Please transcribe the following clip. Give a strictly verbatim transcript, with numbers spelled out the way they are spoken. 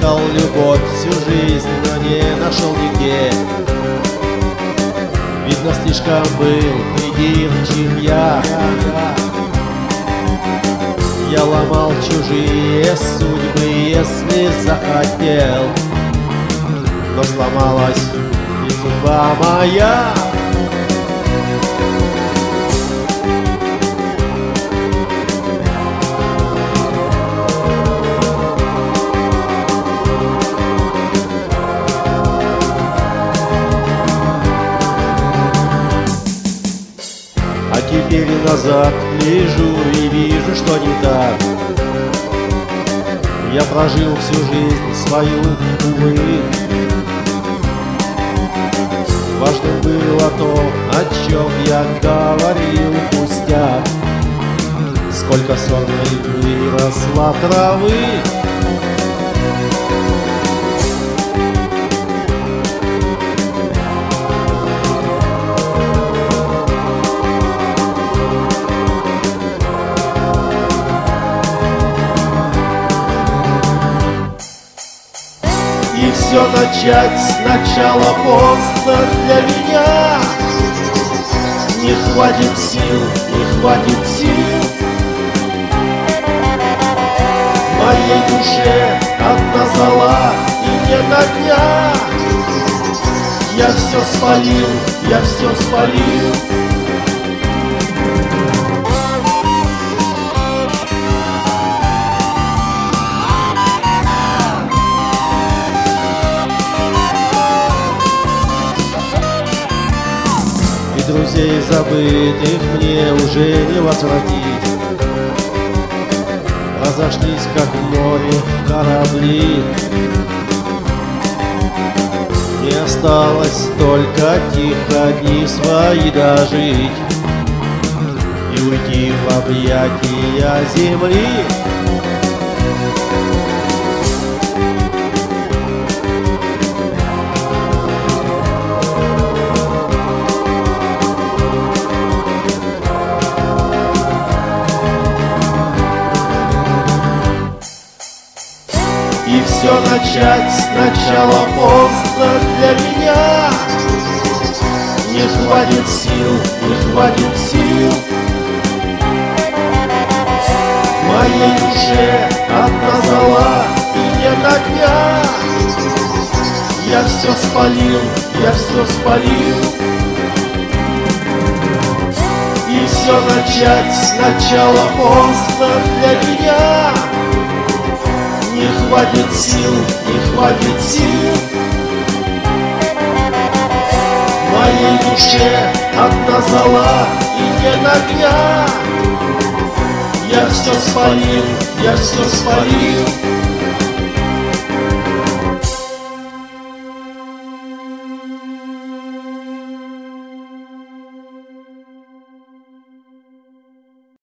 искал любовь всю жизнь, но не нашел нигде. Видно, слишком был придирчив я. Я ломал чужие судьбы, если захотел, но сломалась и судьба моя. А теперь назад лежу и вижу, что не так. Я прожил всю жизнь свою, увы. Важным было то, о чем я говорил, пустяк. Сколько сонной выросла травы. И все начать сначала поздно для меня. Не хватит сил, не хватит сил. В моей душе одна зола и нет огня. Я все спалил, я все спалил. Друзей забытых мне уже не возвратить. Разошлись, как в море корабли. Не осталось только тихо дни свои дожить и уйти в объятия земли. И все начать сначала поздно для меня. Не хватит сил, не хватит сил. В моей душе одна зола и нет огня. Я все спалил, я все спалил. И все начать сначала поздно для меня. Не хватит сил, не хватит сил. В моей душе одна зола и нет огня. Я все спалил, я все спалил.